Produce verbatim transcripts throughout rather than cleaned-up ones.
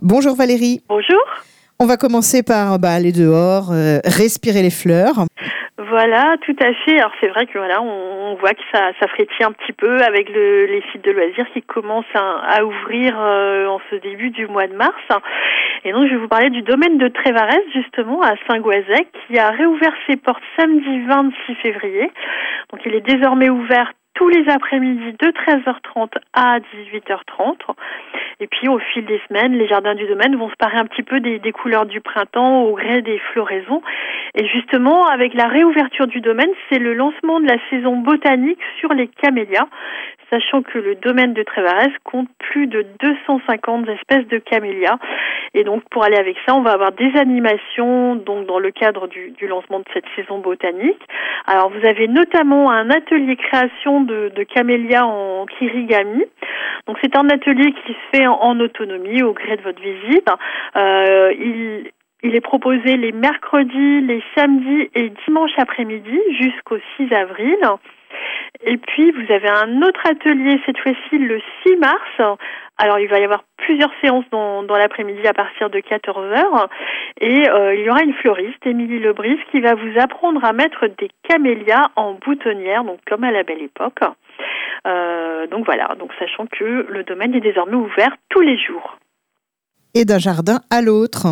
Bonjour Valérie. Bonjour. On va commencer par bah, aller dehors, euh, respirer les fleurs. Voilà, tout à fait. Alors c'est vrai que voilà, on, on voit que ça, ça frétille un petit peu avec le, les sites de loisirs qui commencent à, à ouvrir euh, en ce début du mois de mars. Et donc je vais vous parler du domaine de Trévarez, justement, à Saint-Goazec, qui a réouvert ses portes samedi vingt-six février. Donc il est désormais ouvert tous les après-midi de treize heures trente à dix-huit heures trente. Et puis au fil des semaines, les jardins du domaine vont se parer un petit peu des, des couleurs du printemps au gré des floraisons. Et justement, avec la réouverture du domaine, c'est le lancement de la saison botanique sur les camélias, sachant que le domaine de Trévarez compte plus de deux cent cinquante espèces de camélias. Et donc, pour aller avec ça, on va avoir des animations donc dans le cadre du, du lancement de cette saison botanique. Alors, vous avez notamment un atelier création de, de camélias en kirigami. Donc, c'est un atelier qui se fait en, en autonomie au gré de votre visite. Euh, il Il est proposé les mercredis, les samedis et dimanches après-midi jusqu'au six avril. Et puis, vous avez un autre atelier, cette fois-ci le six mars. Alors, il va y avoir plusieurs séances dans, dans l'après-midi à partir de quatorze heures. Et euh, il y aura une fleuriste, Émilie Lebris, qui va vous apprendre à mettre des camélias en boutonnière, donc comme à la belle époque. Euh, donc voilà, donc sachant que le domaine est désormais ouvert tous les jours. Et d'un jardin à l'autre.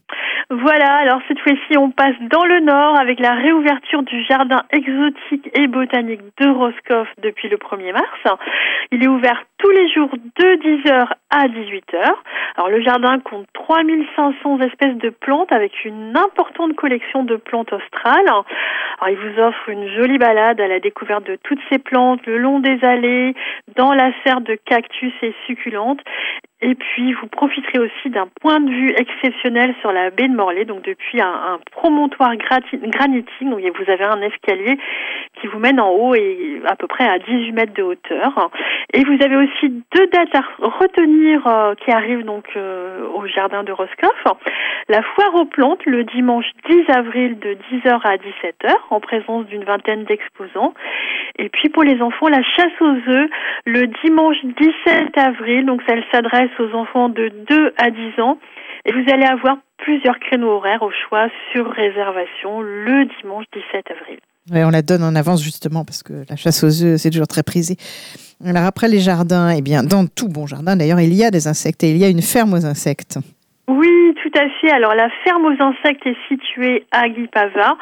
Voilà, alors cette fois-ci on passe dans le nord avec la réouverture du jardin exotique et botanique de Roscoff depuis le premier mars. Il est ouvert tous les jours de dix heures à dix-huit heures. Alors le jardin compte trois mille cinq cents espèces de plantes avec une importante collection de plantes australes. Alors il vous offre une jolie balade à la découverte de toutes ces plantes le long des allées, dans la serre de cactus et succulentes. Et puis, vous profiterez aussi d'un point de vue exceptionnel sur la baie de Morlaix, donc depuis un, un promontoire grati- granitique. Donc, vous avez un escalier qui vous mène en haut et à peu près à dix-huit mètres de hauteur. Et vous avez aussi deux dates à retenir euh, qui arrivent donc euh, au jardin de Roscoff. La foire aux plantes le dimanche dix avril de dix heures à dix-sept heures en présence d'une vingtaine d'exposants. Et puis pour les enfants, la chasse aux œufs le dimanche dix-sept avril, donc ça s'adresse aux enfants de deux à dix ans. Et vous allez avoir plusieurs créneaux horaires au choix sur réservation le dimanche dix-sept avril. Ouais, on la donne en avance justement parce que la chasse aux œufs, c'est toujours très prisé. Alors après les jardins, eh bien, dans tout bon jardin d'ailleurs, il y a des insectes et il y a une ferme aux insectes. Oui, tout à fait. Alors la ferme aux insectes est située à Guipava.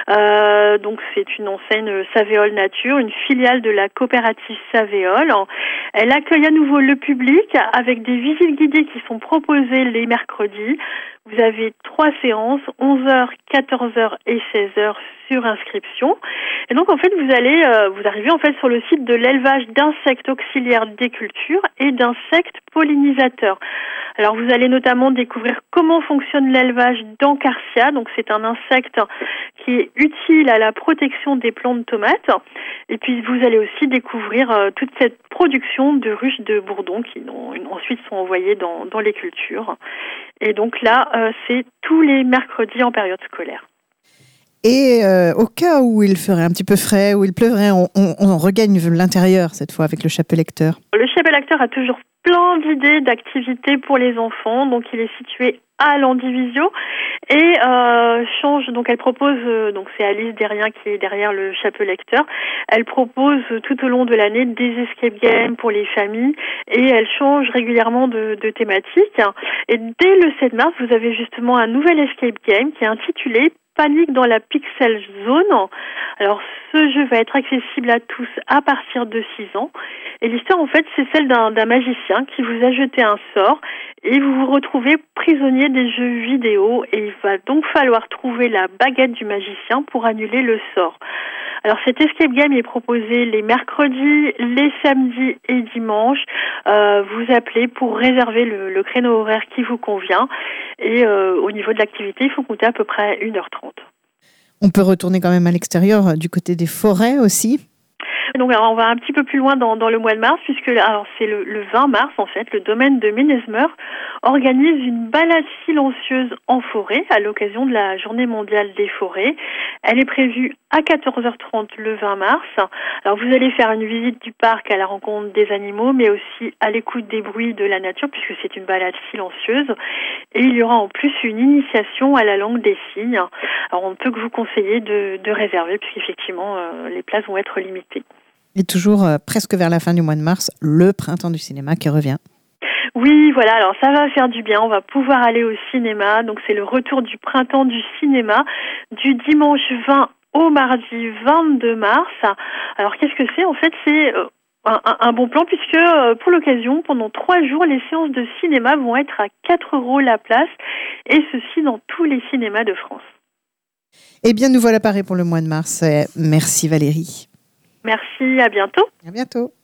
Euh, donc c'est une enseigne Savéole Nature, une filiale de la coopérative Savéole. Elle accueille à nouveau le public avec des visites guidées qui sont proposées les mercredis. Vous avez trois séances, onze heures, quatorze heures et seize heures sur inscription. Et donc en fait vous allez euh, vous arrivez en fait sur le site de l'élevage d'insectes auxiliaires des cultures et d'insectes pollinisateurs. Alors vous allez notamment découvrir comment fonctionne l'élevage d'Ancarcia. Donc c'est un insecte qui est utile à la protection des plants de tomates. Et puis vous allez aussi découvrir euh, toute cette production de ruches de bourdon qui non, ensuite sont envoyées dans, dans les cultures. Et donc là, euh, c'est tous les mercredis en période scolaire. Et euh, au cas où il ferait un petit peu frais, où il pleuvrait, on, on, on regagne l'intérieur cette fois avec le chapelle lecteur. Le chapelle lecteur a toujours plein d'idées d'activités pour les enfants. Donc il est situé à Landivisio et euh, change. Donc elle propose. Euh, donc c'est Alice Derrien qui est derrière le chapelle lecteur. Elle propose euh, tout au long de l'année des escape games pour les familles et elle change régulièrement de, de thématique. Et dès le sept mars, vous avez justement un nouvel escape game qui est intitulé Panique dans la Pixel Zone. Alors, ce jeu va être accessible à tous à partir de six ans. Et l'histoire, en fait, c'est celle d'un, d'un magicien qui vous a jeté un sort et vous vous retrouvez prisonnier des jeux vidéo et il va donc falloir trouver la baguette du magicien pour annuler le sort. Alors cet escape game est proposé les mercredis, les samedis et dimanches. Euh, vous appelez pour réserver le, le créneau horaire qui vous convient. Et euh, au niveau de l'activité, il faut compter à peu près une heure trente. On peut retourner quand même à l'extérieur, du côté des forêts aussi ? Donc alors, on va un petit peu plus loin dans, dans le mois de mars, puisque alors c'est le, le vingt mars en fait, le domaine de Ménezmer organise une balade silencieuse en forêt à l'occasion de la Journée mondiale des forêts. Elle est prévue à quatorze heures trente le vingt mars. Alors vous allez faire une visite du parc à la rencontre des animaux, mais aussi à l'écoute des bruits de la nature, puisque c'est une balade silencieuse. Et il y aura en plus une initiation à la langue des signes. Alors on ne peut que vous conseiller de, de réserver, puisqu'effectivement euh, les places vont être limitées. Et toujours euh, presque vers la fin du mois de mars, le printemps du cinéma qui revient. Oui, voilà, alors ça va faire du bien, on va pouvoir aller au cinéma. Donc c'est le retour du printemps du cinéma du dimanche vingt au mardi vingt-deux mars. Alors qu'est-ce que c'est ? En fait, c'est euh, un, un, un bon plan puisque euh, pour l'occasion, pendant trois jours, les séances de cinéma vont être à quatre euros la place, et ceci dans tous les cinémas de France. Eh bien, nous voilà parés pour le mois de mars. Merci Valérie. Merci, à bientôt. À bientôt.